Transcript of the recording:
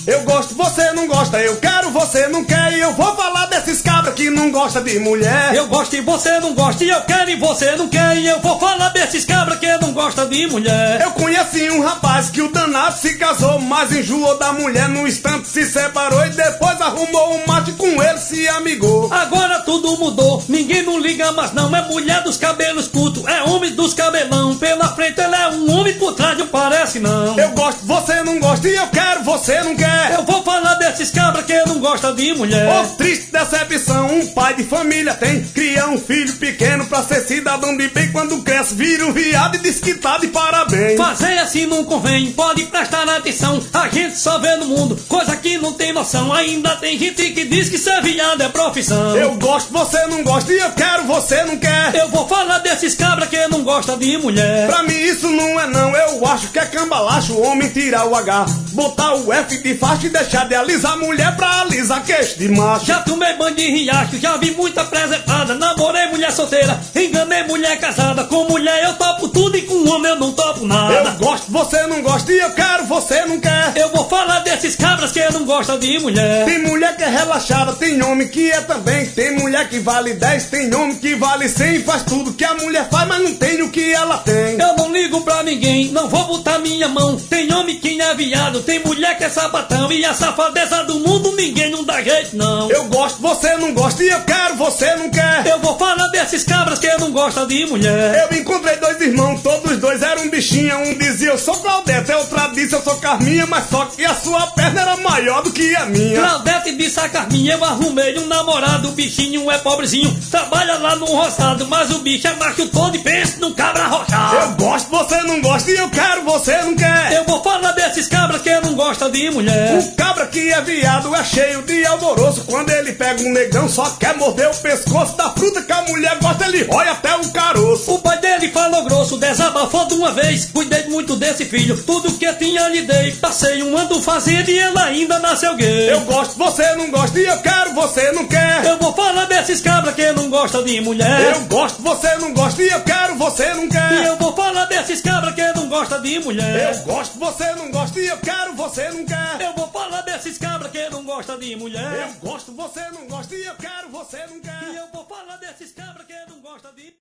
Eu gosto, você não gosta, eu quero, você não quer. E eu vou falar desses cabras que não gosta de mulher. Eu gosto e você não gosta, e eu quero e você não quer. E eu vou falar desses cabras que não gosta de mulher. Eu conheci um rapaz que o danado se casou, mas enjoou da mulher, no instante se separou e depois arrumou um macho, com ele se amigou. Agora tudo mudou, ninguém não liga mais não. É mulher dos cabelos curtos, é homem dos cabelão. Pela frente ele é um homem, por trás não parece não. Eu gosto, você não gosta, e eu quero, você não quer. Eu vou falar desses cabras que não gosta de mulher. Oh, triste decepção, um pai de família tem, cria um filho pequeno pra ser cidadão de bem. Quando cresce vira um viado e diz que tá de parabéns. Fazer assim não convém, pode prestar atenção. A gente só vê no mundo coisa que não tem noção. Ainda tem gente que diz que ser viado é profissão. Eu gosto, você não gosta, e eu quero, você não quer. Eu vou falar desses cabras que não gosta de mulher. Pra mim isso não é não, eu acho que é cambalacho. O homem tirar o H, botar o F de faixa e deixar de alisar a mulher pra alisar queixo de macho. Já tomei banho de riacho, já vi muita presepada. Namorei mulher solteira, enganei mulher casada. Com mulher eu topo tudo e com homem eu não topo nada. Eu gosto, você não gosta, e eu quero, você não quer. Eu vou falar desses cabras que não gosta de mulher. Tem mulher que é relaxada, tem homem que é também. Tem mulher que vale 10, tem homem que vale 100. Faz tudo que a mulher faz, mas não tem o que ela tem. Eu não ligo pra ninguém, não vou botar minha mão. Tem homem que é viado, tem mulher que é sapatão. E a safadeza do mundo ninguém não dá jeito não. Eu gosto, você não gosta, e eu quero, você não quer. Eu vou falar desses cabras que não gosta de mulher. Eu encontrei dois irmãos, todos dois eram bichinha. Um dizia eu sou Claudete, a outra disse eu sou Carminha. Mas só que a sua perna era maior do que a minha. Claudete disse a Carminha, eu arrumei um namorado. O bichinho é pobrezinho, trabalha lá no roçado. Mas o bicho é macho todo e pensa num cabra rochado. Eu gosto, você não gosta, e eu quero, você não quer. Eu vou falar desses cabras que não gosta de mulher. O cabra que é viado é cheio de alvoroço. Quando ele pega um negão só quer morder o pescoço. Da fruta que a mulher gosta ele rói até o caroço. O pai dele falou grosso, desabafou de uma vez. Cuidei muito desse filho, tudo que tinha lhe dei. Passei um ano fazendo e ele ainda nasceu gay. Eu gosto, você não gosta, e eu quero, você não quer. Eu vou falar desses cabras que não gosta de mulher. Eu gosto, você não gosta, e eu quero, você não quer. E eu vou falar desses cabras que não gosta de mulher. Eu gosto, você não gosta, e eu quero, você não quer. Eu vou falar desses cabras que não gosta de mulher. Eu gosto, você não gosta, e eu quero, você não quer. E eu vou falar desses cabras que não gosta de